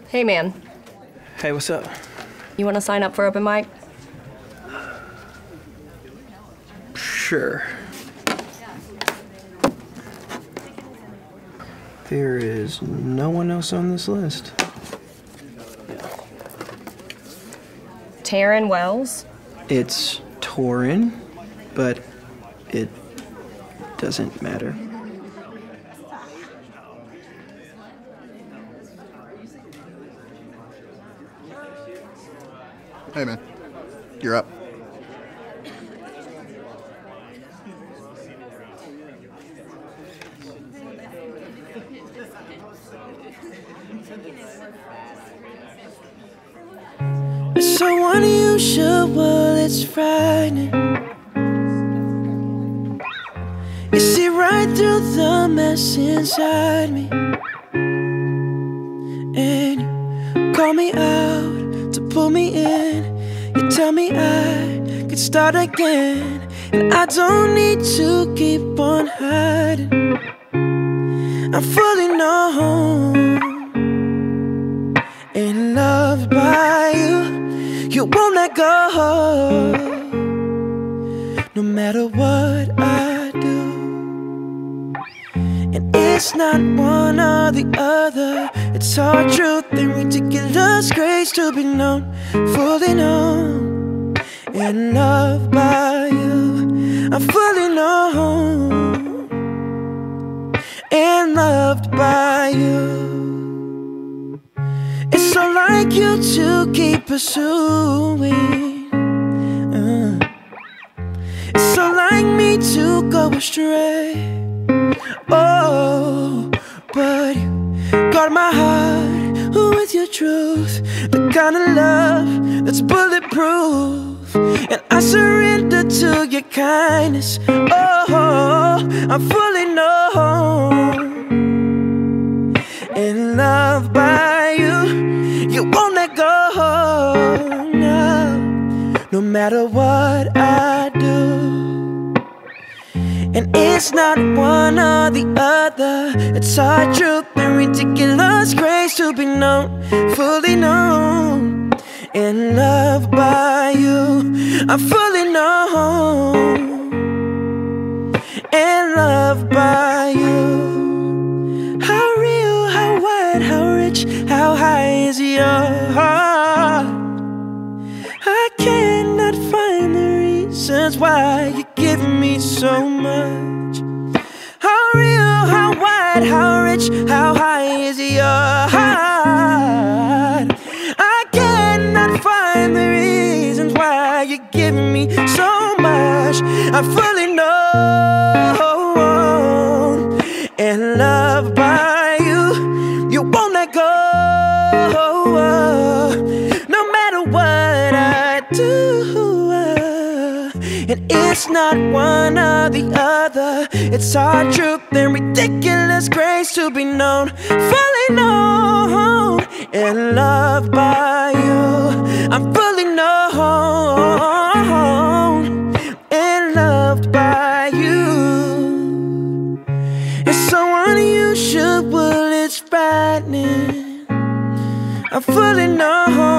Hey, man. Hey, what's up? You want to sign up for open mic? Sure. There is no one else on this list. Taryn Wells? It's Torin, but it doesn't matter. Hey, man. You're up. It's so unusual, it's frightening. You see right through the mess inside me, and you call me out to pull me in. You tell me I could start again, and I don't need to keep on hiding. I'm fully known and loved by you. You won't let go, no matter what I do. And it's not one or the other. It's hard truth and ridiculous grace to be known, fully known and loved by you. I'm fully known and loved by you. It's so like you to keep pursuing. It's so like me to go astray. Oh, but you got my heart with your truth, the kind of love that's bulletproof. And I surrender to your kindness. Oh, I'm fully known and loved by you. You won't let go, no, no matter what I do. And it's not one or the other. It's our truth and ridiculous grace to be known, fully known and loved by you. I'm fully known and loved by you. How real, how wide, how rich, how high is your heart? I cannot find the reasons why you're giving me so much. How real, how wide, how rich, how high is your heart? I cannot find the reasons why you're giving me so much. I fully know and loved by you. You won't let go, no matter what I do. And it's not one or the other. It's our truth and ridiculous grace to be known, fully known and loved by you. I'm fully known and loved by you. It's so unusual, it's frightening. I'm fully known